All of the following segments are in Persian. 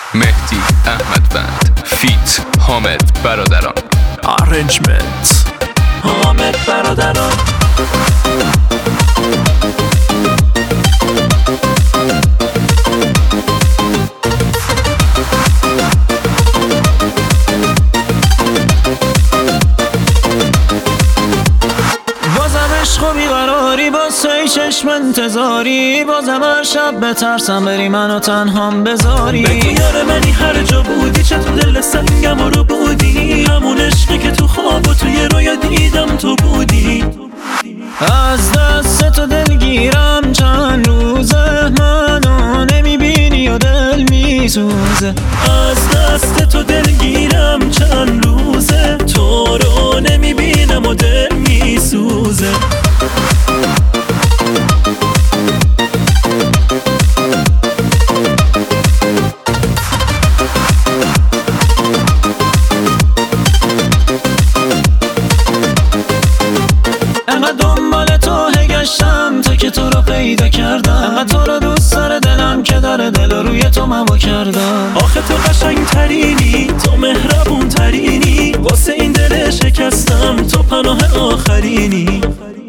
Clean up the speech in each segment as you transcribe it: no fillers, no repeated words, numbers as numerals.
مهدی احمدوند فیت حامد برادران. ارنجمنت حامد برادران. عشق و بیقراری با سه چشم انتظاری، بازم هر شب بترسم بری منو تنهام بذاری. بگو یار منی هر جا بودی، چه تو دل سنگم رو بودی، همون عشقی که تو خواب و توی رویا دیدم تو بودی. از دست تو دلگیرم چند روزه، منو نمیبینی و دل میسوزه. از دست تو دلگیرم چند روزه، تو رو نمیبینم و دل میسوزه. انقدر دنبال تو گشتم تا که تو رو پیدا کردم، انقدر تو رو دوست داره دلم که داره دل روی تو موا کردم. آخه تو قشنگ ترینی، تو مهربون ترینی، واسه این دل شکستم تو پناه آخرینی.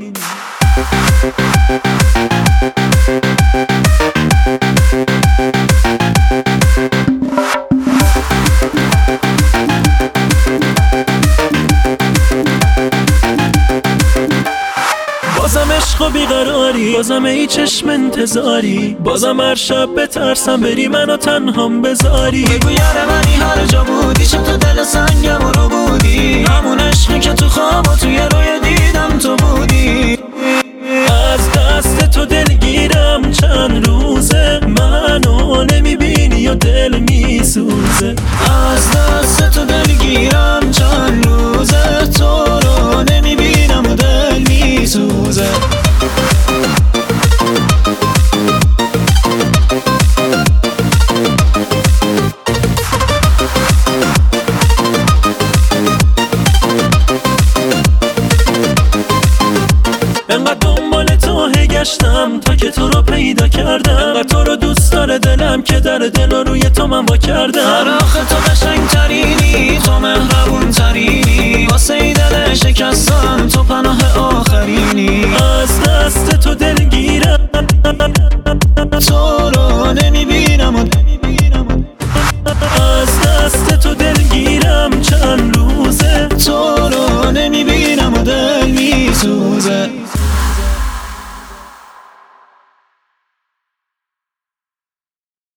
بازم عشق و بیقراری، بازم ای چشم انتظاری، بازم هر شب بترسم بری منو تنهام بذاری. بگو یار منی هر جا بودی، چه تو دل سنگم رو بودی، همون عشقی که تو خواب و توی رویا دیدم تو بودی. از دست تو دلگیرم چند روزه، منو نمیبینی و دل میسوزه. از دست تو دلگیرم چند روزه، تو رو نمیبینم و دل میسوزه. انقدر دنبال تو گشتم تا که تو رو پیدا کردم، انقدر تو رو دوست داره دلم که در دل روی تو من وا کردم. آخه تو